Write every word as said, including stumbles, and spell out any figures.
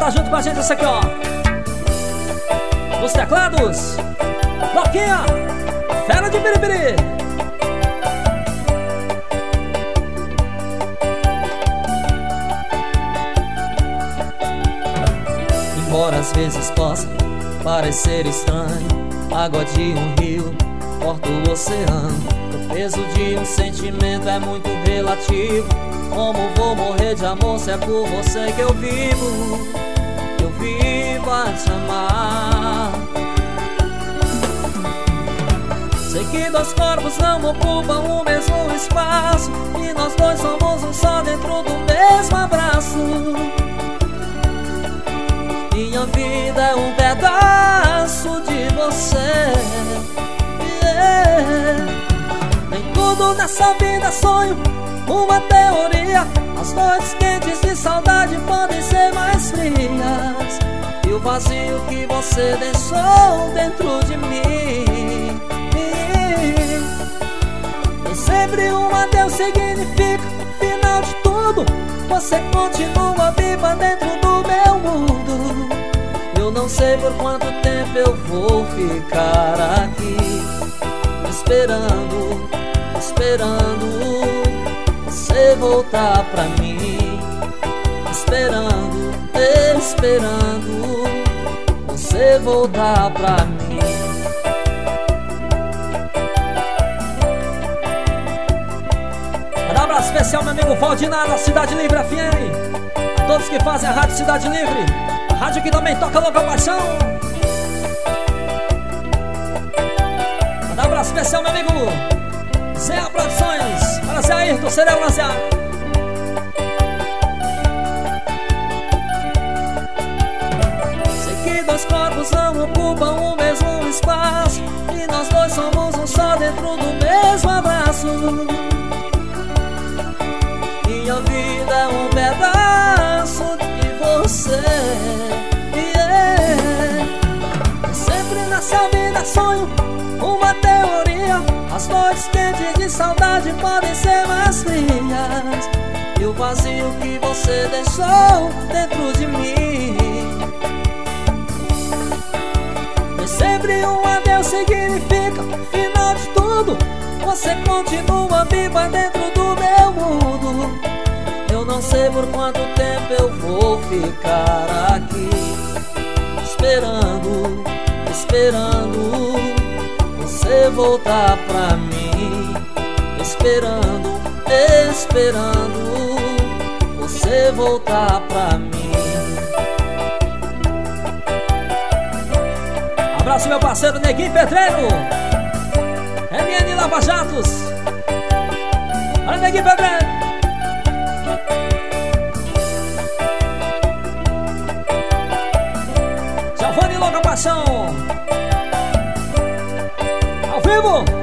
cantar junto com a gente essa aqui, ó. Nos teclados, Loquinha, fera de Biribiri. Embora às vezes possa parecer estranho, água de um rio corta o oceano. O peso de um sentimento é muito relativo. Como vou morrer de amor se é por você que eu vivo? Eu vivo a te amar. Sei que dois corpos não ocupam o mesmo espaço, e nós dois somos um só dentro do mesmo abraço. Minha vida é um pedaço de você, yeah. Nem tudo nessa vida é sonho, uma teoria. As noites quentes de saudade podem ser mais frias, e o vazio que você deixou dentro de mim. Nem sempre um adeus significa o final de tudo. Você continua viva dentro do meu mundo. Eu não sei por quanto tempo eu vou ficar aqui, esperando, esperando você voltar pra mim, esperando, esperando você voltar pra mim. Um abraço especial, meu amigo Valdinar, da Cidade Livre F M. A todos que fazem a Rádio Cidade Livre, a rádio que também toca louca paixão. Um abraço especial, meu amigo Zé Produções, para Zé Ayrton, Cerebro Zé. Sei que dois corpos não ocupam o mesmo espaço, e nós dois somos um só dentro do mesmo abraço. Minha vida é um pedaço de você, yeah. Sempre nessa vida sonho, uma teoria. As noites quentes de saudade podem ser mais frias, e o vazio que você deixou dentro de mim. Nem sempre um adeus significa o final de tudo. Você continua viva dentro do meu mundo. Eu não sei por quanto tempo eu vou ficar aqui, esperando, esperando você voltar pra mim, esperando, esperando você voltar pra mim. Abraço meu parceiro Neguinho Pedreiro, M N Lava Jatos. Olha Neguinho Pedreiro. Giovanni Louca Paixão, ao vivo.